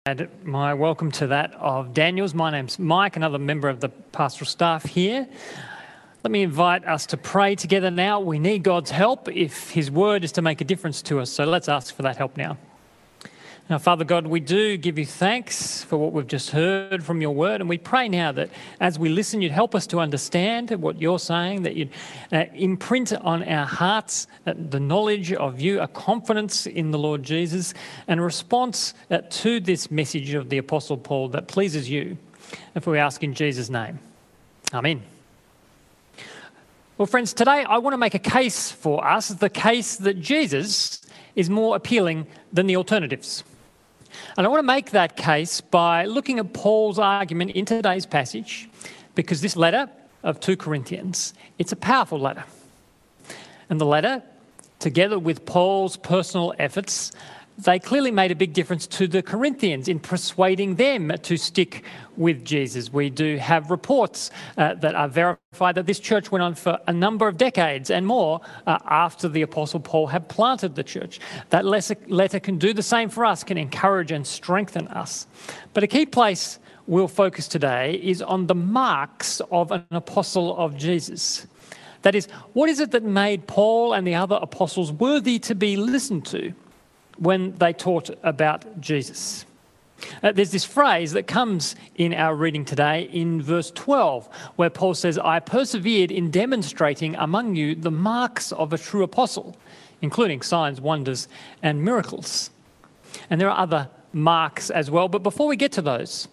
add my welcome to that of Daniel's. My name's Mike, another member of the pastoral staff here. Let me invite us to pray together now. We need God's help if His word is to make a difference to us, so let's ask for that help now. Now, Father God, we do give you thanks for what we've just heard from your word, and we pray now that as we listen, you'd help us to understand what you're saying, that you'd imprint on our hearts the knowledge of you, a confidence in the Lord Jesus, and a response to this message of the Apostle Paul that pleases you. If we ask in Jesus' name. Amen. Well, friends, today I want to make a case for us, the case that Jesus is more appealing than the alternatives. And I want to make that case by looking at Paul's argument in today's passage, because this letter of 2 Corinthians, it's a powerful letter. And the letter, together with Paul's personal efforts, they clearly made a big difference to the Corinthians in persuading them to stick with Jesus. We do have reports that are verified that this church went on for a number of decades and more after the Apostle Paul had planted the church. That letter can do the same for us, can encourage and strengthen us. But a key place we'll focus today is on the marks of an apostle of Jesus. That is, what is it that made Paul and the other apostles worthy to be listened to when they taught about Jesus? There's this phrase that comes in our reading today in verse 12, where Paul says, I persevered in demonstrating among you the marks of a true apostle, including signs, wonders, and miracles. And there are other marks as well, but before we get to those,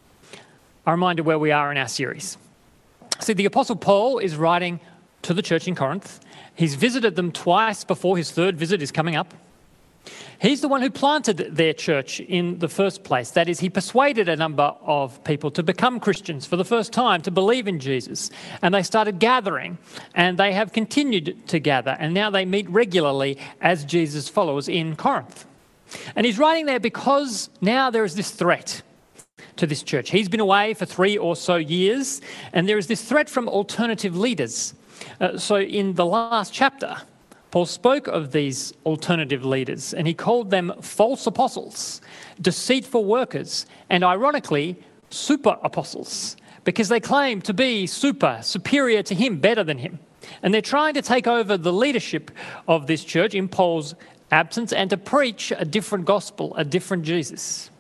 a reminder where we are in our series. See, the Apostle Paul is writing to the church in Corinth. He's visited them twice before. His third visit is coming up. He's the one who planted their church in the first place. That is, he persuaded a number of people to become Christians for the first time, to believe in Jesus. And they started gathering, and they have continued to gather. And now they meet regularly as Jesus' followers in Corinth. And he's writing there because now there is this threat to this church. He's been away for 3 or so years, and there is this threat from alternative leaders. So in the last chapter, Paul spoke of these alternative leaders, and he called them false apostles, deceitful workers, and ironically, super apostles, because they claim to be superior to him, better than him. And they're trying to take over the leadership of this church in Paul's absence and to preach a different gospel, a different Jesus.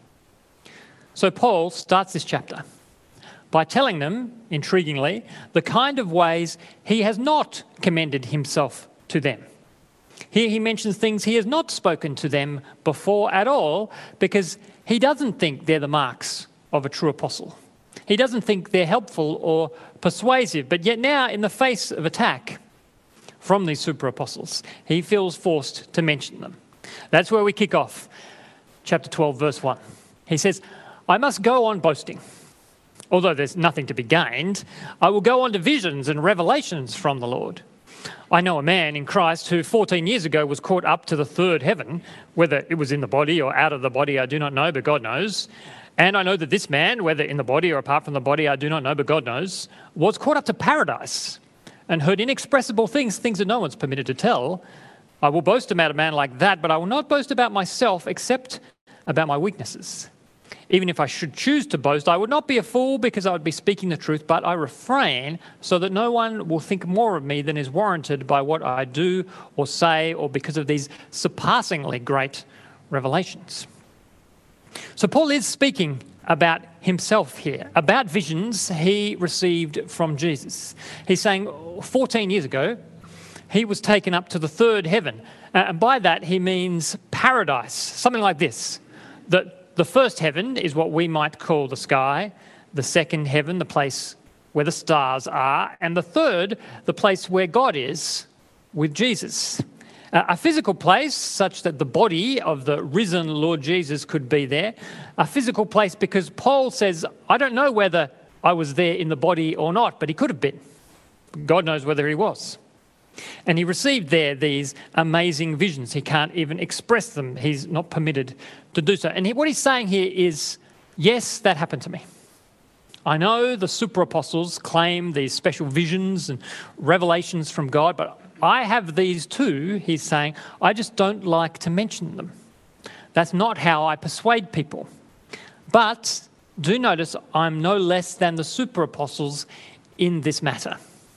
So Paul starts this chapter by telling them, intriguingly, the kind of ways he has not commended himself to them. Here he mentions things he has not spoken to them before at all, because he doesn't think they're the marks of a true apostle. He doesn't think they're helpful or persuasive, but yet now in the face of attack from these super apostles, he feels forced to mention them. That's where we kick off. Chapter 12, verse 1. He says, I must go on boasting. Although there's nothing to be gained, I will go on to visions and revelations from the Lord. I know a man in Christ who 14 years ago was caught up to the third heaven. Whether it was in the body or out of the body, I do not know, but God knows. And I know that this man, whether in the body or apart from the body, I do not know, but God knows, was caught up to paradise and heard inexpressible things that no one's permitted to tell. I will boast about a man like that, but I will not boast about myself except about my weaknesses. Even if I should choose to boast, I would not be a fool because I would be speaking the truth, but I refrain so that no one will think more of me than is warranted by what I do or say or because of these surpassingly great revelations. So Paul is speaking about himself here, about visions he received from Jesus. He's saying 14 years ago, he was taken up to the third heaven. And by that, he means paradise, something like this, that the first heaven is what we might call the sky, the second heaven, the place where the stars are, and the third, the place where God is with Jesus. A physical place such that the body of the risen Lord Jesus could be there. A physical place because Paul says, I don't know whether I was there in the body or not, but he could have been. God knows whether he was. And he received there these amazing visions. He can't even express them. He's not permitted to do so. And what he's saying here is, yes, that happened to me. I know the super apostles claim these special visions and revelations from God, but I have these too, he's saying. I just don't like to mention them. That's not how I persuade people. But do notice I'm no less than the super apostles in this matter.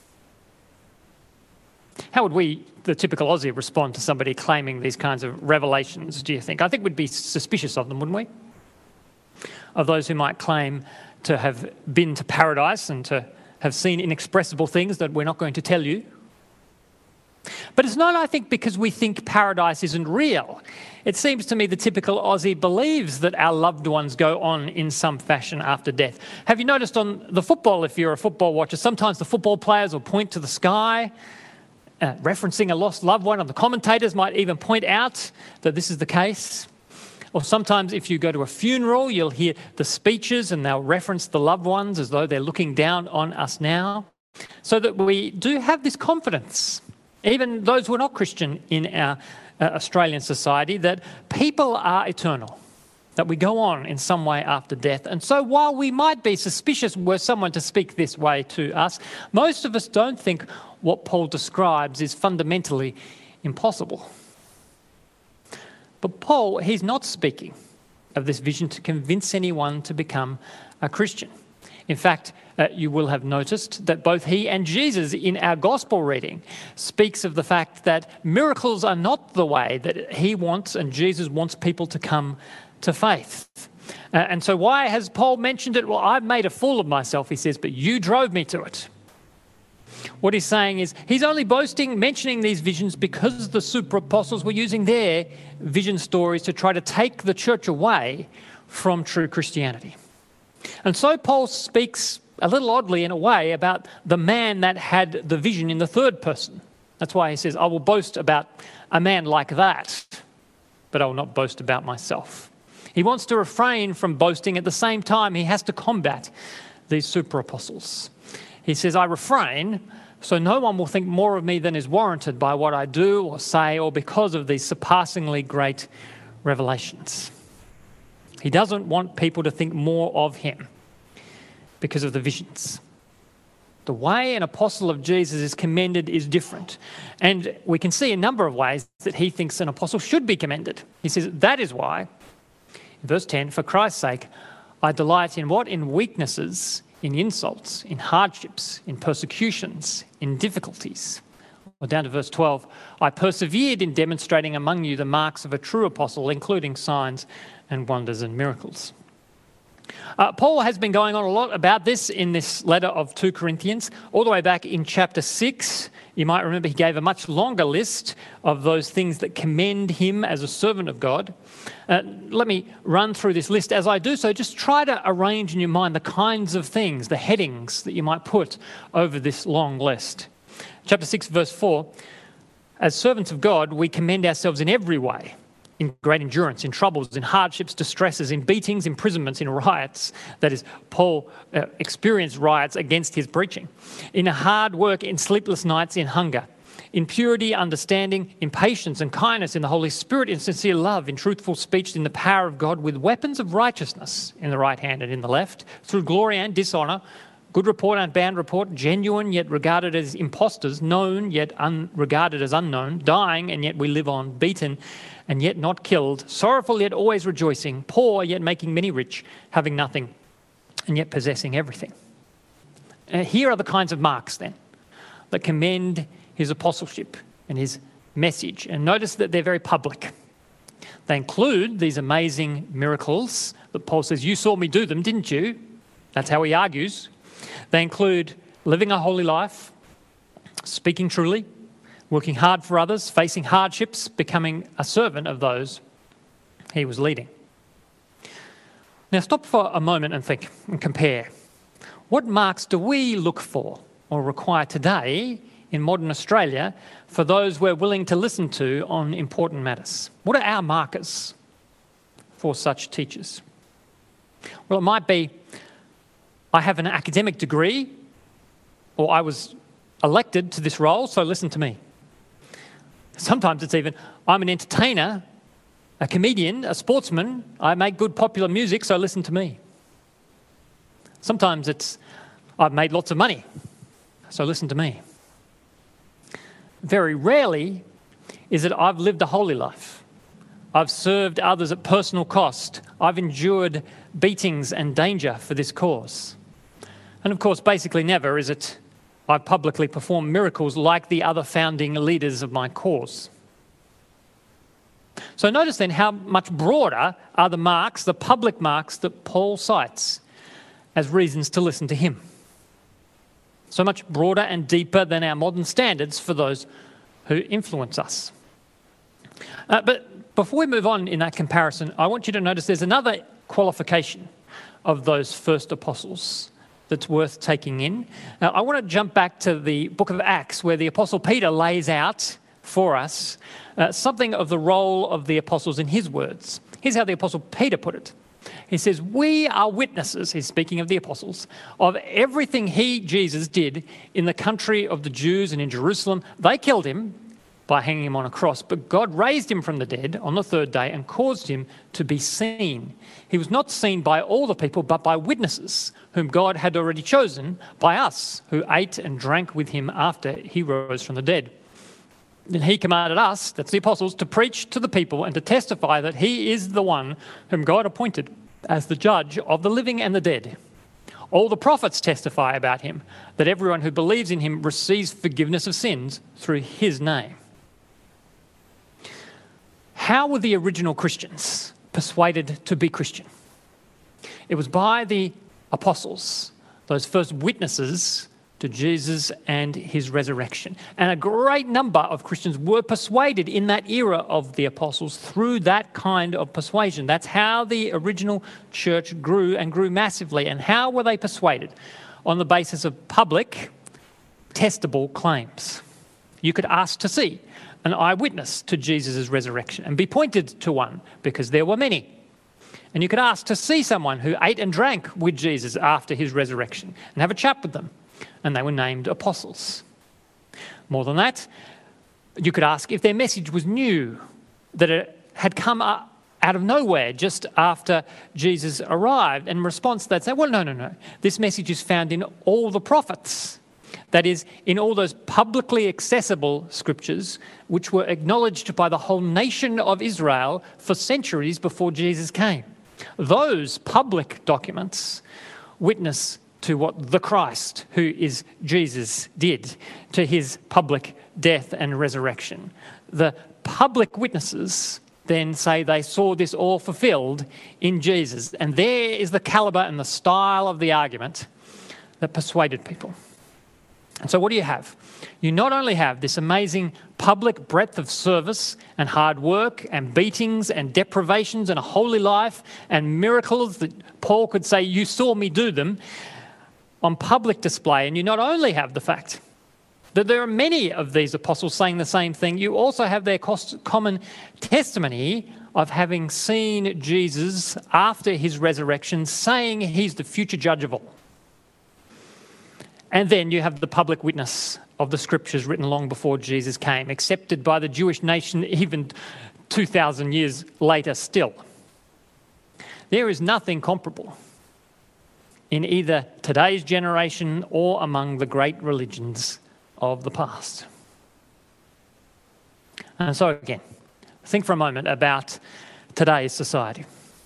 How would we, the typical Aussie, respond to somebody claiming these kinds of revelations, do you think? I think we'd be suspicious of them, wouldn't we? Of those who might claim to have been to paradise and to have seen inexpressible things that we're not going to tell you. But it's not, I think, because we think paradise isn't real. It seems to me the typical Aussie believes that our loved ones go on in some fashion after death. Have you noticed on the football, if you're a football watcher, sometimes the football players will point to the sky, referencing a lost loved one, and the commentators might even point out that this is the case. Or sometimes if you go to a funeral, you'll hear the speeches and they'll reference the loved ones as though they're looking down on us now. So that we do have this confidence, even those who are not Christian in our Australian society, that people are eternal, that we go on in some way after death. And so while we might be suspicious were someone to speak this way to us, most of us don't think what Paul describes is fundamentally impossible. But Paul, he's not speaking of this vision to convince anyone to become a Christian. In fact, you will have noticed that both he and Jesus in our gospel reading speaks of the fact that miracles are not the way that he wants and Jesus wants people to come to faith. And so why has Paul mentioned it? Well, I've made a fool of myself, he says, but you drove me to it. What he's saying is he's only mentioning these visions because the super apostles were using their vision stories to try to take the church away from true Christianity. And so Paul speaks a little oddly in a way about the man that had the vision in the third person. That's why he says, I will boast about a man like that, but I will not boast about myself. He wants to refrain from boasting. At the same time, he has to combat these super apostles. He says, I refrain so no one will think more of me than is warranted by what I do or say or because of these surpassingly great revelations. He doesn't want people to think more of him because of the visions. The way an apostle of Jesus is commended is different. And we can see a number of ways that he thinks an apostle should be commended. He says, that is why, in verse 10, for Christ's sake, I delight in what? In weaknesses, in insults, in hardships, in persecutions, in difficulties. Or down to verse 12, I persevered in demonstrating among you the marks of a true apostle, including signs and wonders and miracles. Paul has been going on a lot about this in this letter of 2 Corinthians. All the way back in chapter 6, you might remember he gave a much longer list of those things that commend him as a servant of God. Let me run through this list. As I do so, just try to arrange in your mind the kinds of things, the headings that you might put over this long list. Chapter 6, verse 4, as servants of God, we commend ourselves in every way, in great endurance, in troubles, in hardships, distresses, in beatings, imprisonments, in riots. That is, Paul experienced riots against his preaching. In hard work, in sleepless nights, in hunger. In purity, understanding, in patience and kindness, in the Holy Spirit, in sincere love, in truthful speech, in the power of God, with weapons of righteousness in the right hand and in the left, through glory and dishonour, good report and bad report, genuine yet regarded as impostors, known yet regarded as unknown, dying and yet we live on, beaten and yet not killed, sorrowful yet always rejoicing, poor yet making many rich, having nothing and yet possessing everything. Here are the kinds of marks then that commend his apostleship and his message. And notice that they're very public. They include these amazing miracles that Paul says, you saw me do them, didn't you? That's how he argues. They include living a holy life, speaking truly, working hard for others, facing hardships, becoming a servant of those he was leading. Now stop for a moment and think and compare. What marks do we look for or require today in modern Australia for those we're willing to listen to on important matters? What are our markers for such teachers? Well, it might be, I have an academic degree, or I was elected to this role, so listen to me. Sometimes it's even, I'm an entertainer, a comedian, a sportsman, I make good popular music, so listen to me. Sometimes it's, I've made lots of money, so listen to me. Very rarely is it I've lived a holy life, I've served others at personal cost. I've endured beatings and danger for this cause. And of course, basically never is it I've publicly performed miracles like the other founding leaders of my cause. So notice then how much broader are the marks, the public marks that Paul cites as reasons to listen to him. So much broader and deeper than our modern standards for those who influence us. But before we move on in that comparison, I want you to notice there's another qualification of those first apostles that's worth taking in. Now, I want to jump back to the book of Acts, where the Apostle Peter lays out for us something of the role of the apostles in his words. Here's how the Apostle Peter put it. He says, "We are witnesses," he's speaking of the apostles, "of everything he, Jesus, did in the country of the Jews and in Jerusalem. They killed him by hanging him on a cross, but God raised him from the dead on the third day and caused him to be seen. He was not seen by all the people, but by witnesses whom God had already chosen, by us who ate and drank with him after he rose from the dead. Then he commanded us," that's the apostles, "to preach to the people and to testify that he is the one whom God appointed as the judge of the living and the dead. All the prophets testify about him, that everyone who believes in him receives forgiveness of sins through his name." How were the original Christians persuaded to be Christian? It was by the apostles, those first witnesses to Jesus and his resurrection. And a great number of Christians were persuaded in that era of the apostles through that kind of persuasion. That's how the original church grew and grew massively. And how were they persuaded? On the basis of public, testable claims. You could ask to see an eyewitness to Jesus' resurrection and be pointed to one, because there were many. And you could ask to see someone who ate and drank with Jesus after his resurrection and have a chat with them. And they were named apostles. More than that, you could ask if their message was new, that it had come out of nowhere just after Jesus arrived. And in response, they'd say, well, no. This message is found in all the prophets. That is, in all those publicly accessible scriptures, which were acknowledged by the whole nation of Israel for centuries before Jesus came. Those public documents witness to what the Christ, who is Jesus, did, to his public death and resurrection. The public witnesses then say they saw this all fulfilled in Jesus. And there is the caliber and the style of the argument that persuaded people. And so what do you have? You not only have this amazing public breadth of service and hard work and beatings and deprivations and a holy life and miracles that Paul could say, you saw me do them, on public display. And you not only have the fact that there are many of these apostles saying the same thing, you also have their common testimony of having seen Jesus after his resurrection, saying he's the future judge of all. And then you have the public witness of the scriptures written long before Jesus came, accepted by the Jewish nation even 2,000 years later still. There is nothing comparable in either today's generation or among the great religions of the past. And so again, think for a moment about today's society.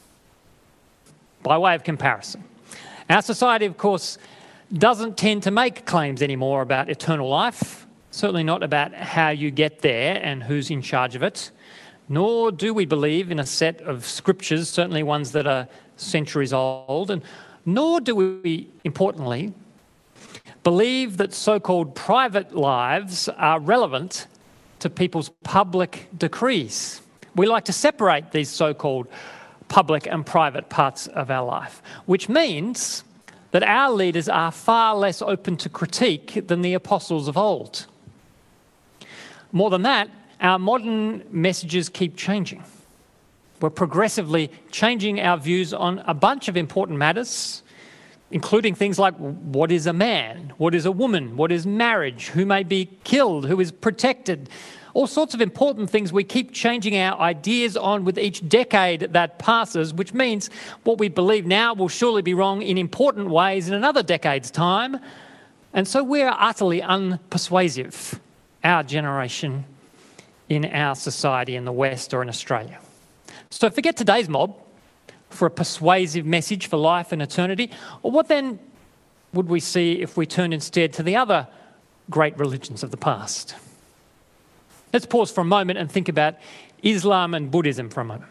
By way of comparison, our society, of course, doesn't tend to make claims anymore about eternal life, certainly not about how you get there and who's in charge of it, nor do we believe in a set of scriptures, certainly ones that are centuries old, and nor do we, importantly, believe that so-called private lives are relevant to people's public decrees. We like to separate these so-called public and private parts of our life, which means that our leaders are far less open to critique than the apostles of old. More than that, our modern messages keep changing. We're progressively changing our views on a bunch of important matters, including things like what is a man, what is a woman, what is marriage, who may be killed, who is protected. All sorts of important things we keep changing our ideas on with each decade that passes, which means what we believe now will surely be wrong in important ways in another decade's time. And so we're utterly unpersuasive, our generation, in our society in the West or in Australia. So forget today's mob for a persuasive message for life and eternity. Or what then would we see if we turned instead to the other great religions of the past? Let's pause for a moment and think about Islam and Buddhism for a moment.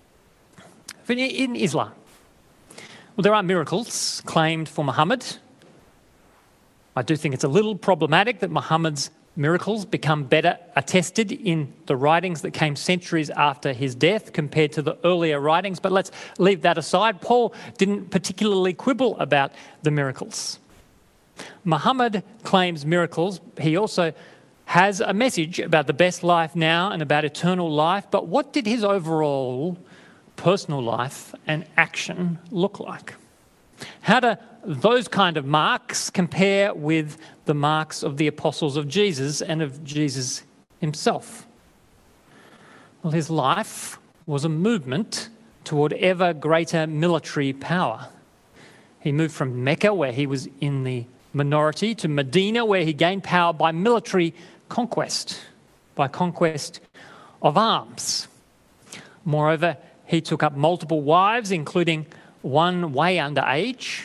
In Islam, well, there are miracles claimed for Muhammad. I do think it's a little problematic that Muhammad's miracles become better attested in the writings that came centuries after his death compared to the earlier writings, but let's leave that aside. Paul didn't particularly quibble about the miracles. Muhammad claims miracles. He also has a message about the best life now and about eternal life, but what did his overall personal life and action look like? How do those kind of marks compare with the marks of the apostles of Jesus and of Jesus himself? Well, his life was a movement toward ever greater military power. He moved from Mecca, where he was in the minority, to Medina, where he gained power by military conquest, by conquest of arms. Moreover, he took up multiple wives, including one way under age.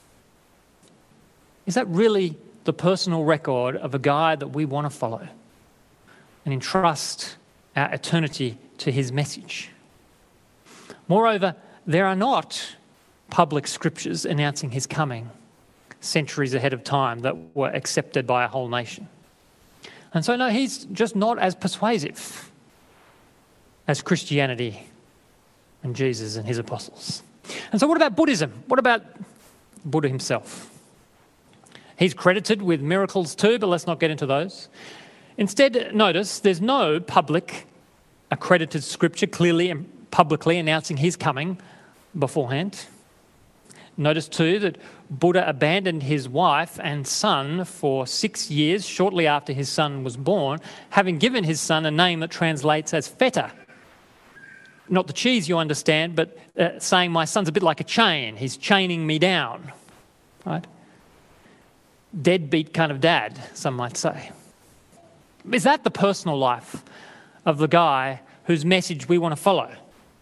Is that really the personal record of a guy that we want to follow and entrust our eternity to his message? Moreover, there are not public scriptures announcing his coming centuries ahead of time that were accepted by a whole nation. And so, no, he's just not as persuasive as Christianity and Jesus and his apostles. And so what about Buddhism? What about Buddha himself? He's credited with miracles too, but let's not get into those. Instead, notice there's no public accredited scripture clearly and publicly announcing his coming beforehand. Notice too that Buddha abandoned his wife and son for 6 years shortly after his son was born, having given his son a name that translates as feta. Not the cheese, you understand, but saying my son's a bit like a chain. He's chaining me down, right? Deadbeat kind of dad, some might say. Is that the personal life of the guy whose message we want to follow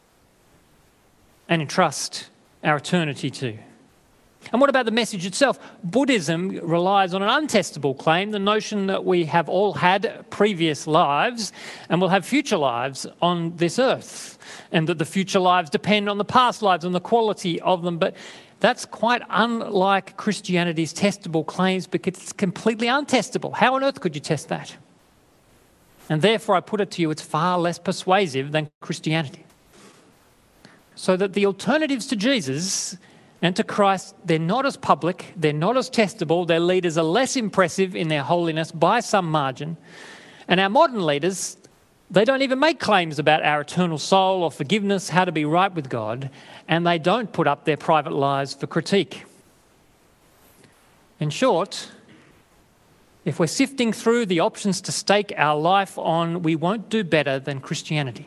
and entrust our eternity to? And what about the message itself? Buddhism relies on an untestable claim, the notion that we have all had previous lives and will have future lives on this earth, and that the future lives depend on the past lives and the quality of them. But that's quite unlike Christianity's testable claims, because it's completely untestable. How on earth could you test that? And therefore, I put it to you, it's far less persuasive than Christianity. So that the alternatives to Jesus and to Christ, they're not as public, they're not as testable, their leaders are less impressive in their holiness by some margin. And our modern leaders, they don't even make claims about our eternal soul or forgiveness, how to be right with God, and they don't put up their private lives for critique. In short, if we're sifting through the options to stake our life on, we won't do better than Christianity.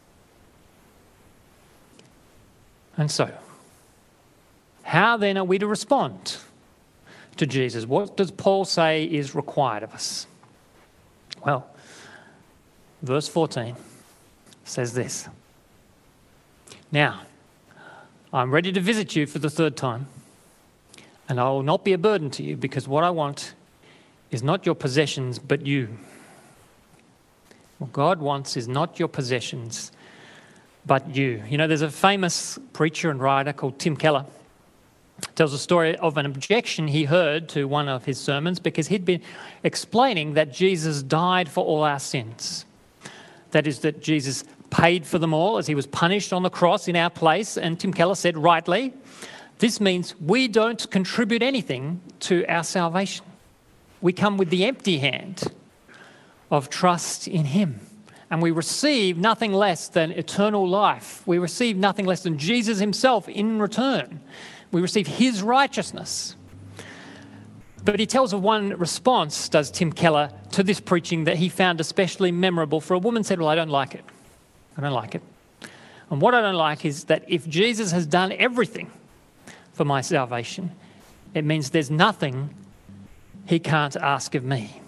And so, how then are we to respond to Jesus? What does Paul say is required of us? Well, verse 14 says this. Now, I'm ready to visit you for the third time, and I will not be a burden to you, because what I want is not your possessions, but you. What God wants is not your possessions, but you. You know, there's a famous preacher and writer called Tim Keller. Tells a story of an objection he heard to one of his sermons, because he'd been explaining that Jesus died for all our sins. That is, that Jesus paid for them all as he was punished on the cross in our place. And Tim Keller said, rightly, this means we don't contribute anything to our salvation. We come with the empty hand of trust in him. And we receive nothing less than eternal life. We receive nothing less than Jesus himself in return. We receive his righteousness. But he tells of one response, does Tim Keller, to this preaching that he found especially memorable. For a woman said, well, I don't like it. I don't like it. And what I don't like is that if Jesus has done everything for my salvation, it means there's nothing he can't ask of me.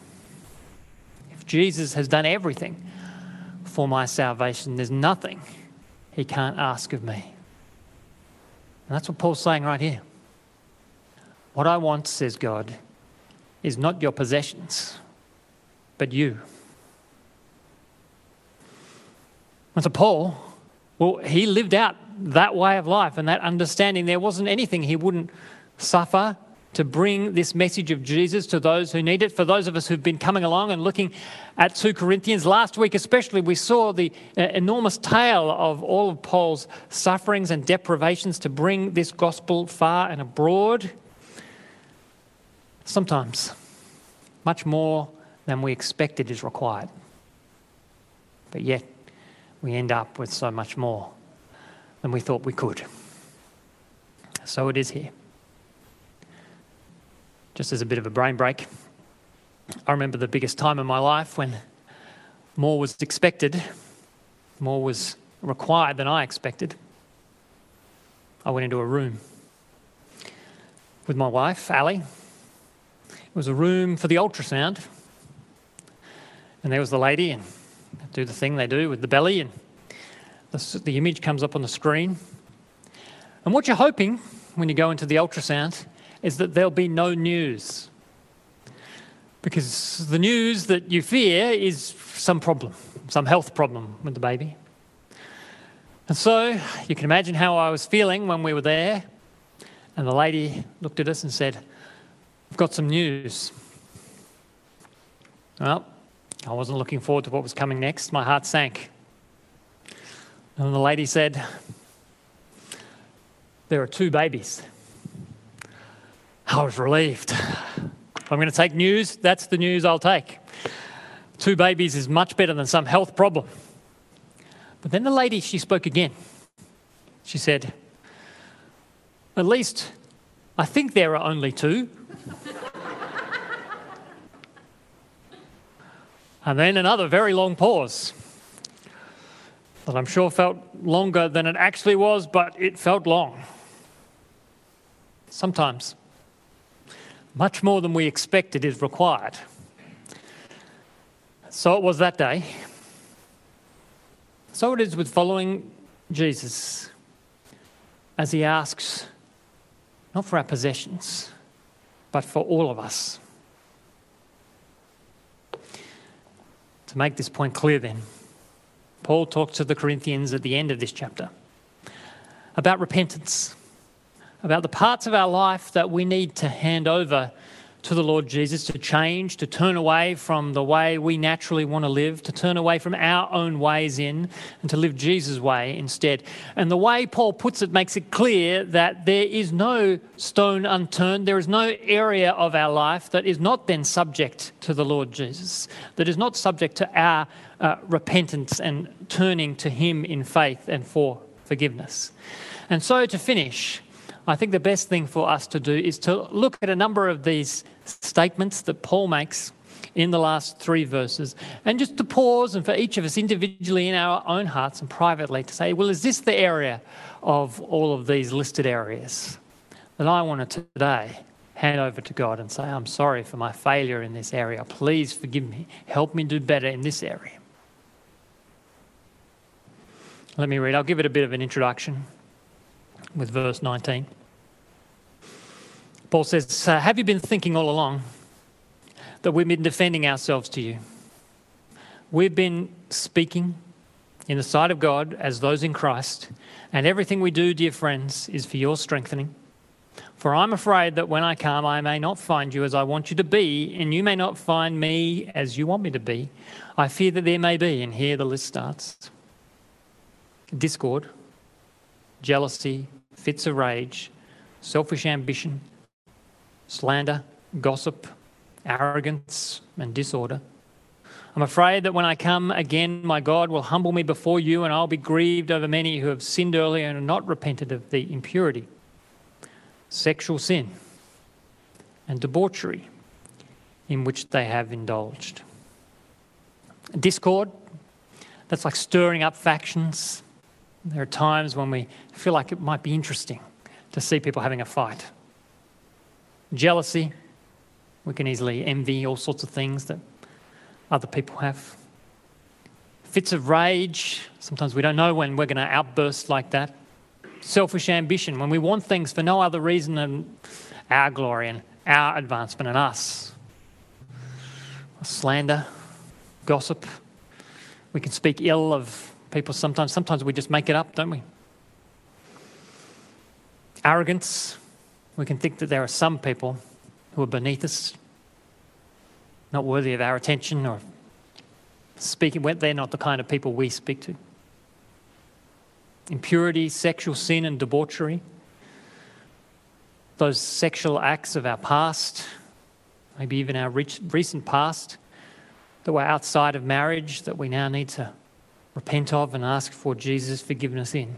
If Jesus has done everything for my salvation, there's nothing he he can't ask of me. And that's what Paul's saying right here. What I want, says God, is not your possessions, but you. And so Paul, well, he lived out that way of life and that understanding. There wasn't anything he wouldn't suffer to bring this message of Jesus to those who need it. For those of us who've been coming along and looking at 2 Corinthians, last week especially, we saw the enormous tale of all of Paul's sufferings and deprivations to bring this gospel far and abroad. Sometimes much more than we expected is required. But yet we end up with so much more than we thought we could. So it is here. Just as a bit of a brain break, I remember the biggest time in my life when more was expected, more was required than I expected. I went into a room with my wife, Ali. It was a room for the ultrasound. And there was the lady, and do the thing they do with the belly, and the image comes up on the screen. And what you're hoping when you go into the ultrasound is that there'll be no news. Because the news that you fear is some problem, some health problem with the baby. And so you can imagine how I was feeling when we were there. And the lady looked at us and said, "I've got some news." Well, I wasn't looking forward to what was coming next. My heart sank. And the lady said, "There are 2 babies." I was relieved. If I'm going to take news, that's the news I'll take. 2 babies is much better than some health problem. But then the lady, she spoke again. She said, "At least I think there are only 2. And then another very long pause that I'm sure felt longer than it actually was, but it felt long. Sometimes much more than we expected is required. So it was that day. So it is with following Jesus as he asks, not for our possessions, but for all of us. To make this point clear then, Paul talks to the Corinthians at the end of this chapter about repentance, about the parts of our life that we need to hand over to the Lord Jesus, to change, to turn away from the way we naturally want to live, to turn away from our own ways in and to live Jesus' way instead. And the way Paul puts it makes it clear that there is no stone unturned, there is no area of our life that is not then subject to the Lord Jesus, that is not subject to our repentance and turning to him in faith and for forgiveness. And so to finish, I think the best thing for us to do is to look at a number of these statements that Paul makes in the last 3 verses, and just to pause and for each of us individually in our own hearts and privately to say, well, is this the area of all of these listed areas that I want to today hand over to God and say, I'm sorry for my failure in this area. Please forgive me. Help me do better in this area. Let me read. I'll give it a bit of an introduction with verse 19. Paul says, have you been thinking all along that we've been defending ourselves to you? We've been speaking in the sight of God as those in Christ, and everything we do, dear friends, is for your strengthening. For I'm afraid that when I come, I may not find you as I want you to be, and you may not find me as you want me to be. I fear that there may be, and here the list starts: discord, jealousy, fits of rage, selfish ambition, slander, gossip, arrogance, and disorder. I'm afraid that when I come again, my God will humble me before you, and I'll be grieved over many who have sinned earlier and have not repented of the impurity, sexual sin, and debauchery in which they have indulged. Discord, that's like stirring up factions. There are times when we feel like it might be interesting to see people having a fight. Jealousy, we can easily envy all sorts of things that other people have. fits of rage. Sometimes we don't know when we're going to outburst like that. Selfish ambition, when we want things for no other reason than our glory and our advancement and us. Slander, gossip. We can speak ill of people sometimes. Sometimes we just make it up, don't we? Arrogance. We can think that there are some people who are beneath us, not worthy of our attention or speaking. They're not the kind of people we speak to. Impurity, sexual sin and debauchery. Those sexual acts of our past, maybe even our recent past, that were outside of marriage, that we now need to repent of and ask for Jesus' forgiveness in.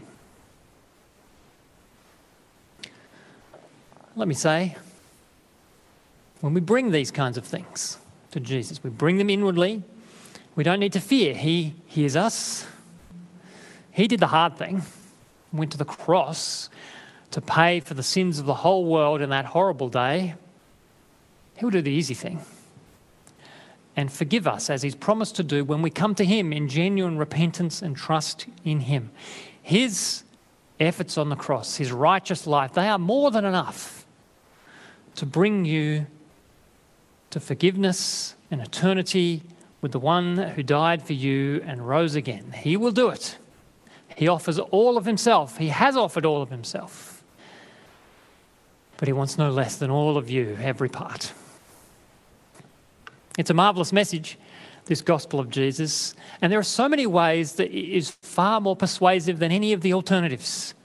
Let me say, when we bring these kinds of things to Jesus, we bring them inwardly, we don't need to fear. He hears us. He did the hard thing, went to the cross to pay for the sins of the whole world in that horrible day. He'll do the easy thing and forgive us as he's promised to do when we come to him in genuine repentance and trust in him. His efforts on the cross, his righteous life, they are more than enough to bring you to forgiveness and eternity with the one who died for you and rose again. He will do it. He offers all of himself. He has offered all of himself. But he wants no less than all of you, every part. It's a marvellous message, this gospel of Jesus. And there are so many ways that it is far more persuasive than any of the alternatives.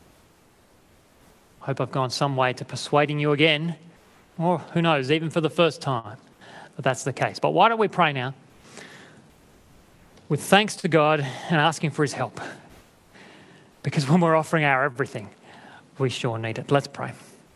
I hope I've gone some way to persuading you again, or who knows, even for the first time, that that's the case. But why don't we pray now with thanks to God and asking for his help? Because when we're offering our everything, we sure need it. Let's pray.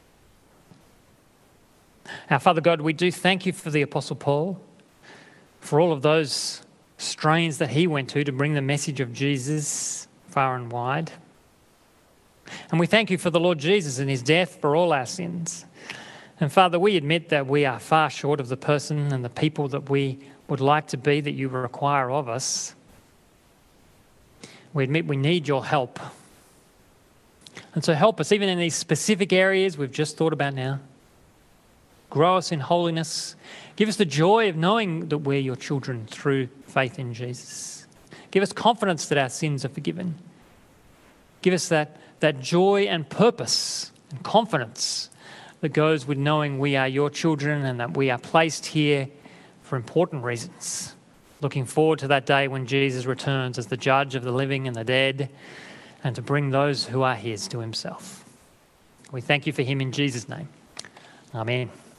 Our Father God, we do thank you for the Apostle Paul, for all of those strains that he went to bring the message of Jesus far and wide. And we thank you for the Lord Jesus and his death for all our sins. And Father, we admit that we are far short of the person and the people that we would like to be, that you require of us. We admit we need your help. And so help us even in these specific areas we've just thought about now. Grow us in holiness. Give us the joy of knowing that we're your children through faith in Jesus. Give us confidence that our sins are forgiven. Give us that joy and purpose and confidence that goes with knowing we are your children and that we are placed here for important reasons. Looking forward to that day when Jesus returns as the judge of the living and the dead and to bring those who are his to himself. We thank you for him in Jesus' name. Amen.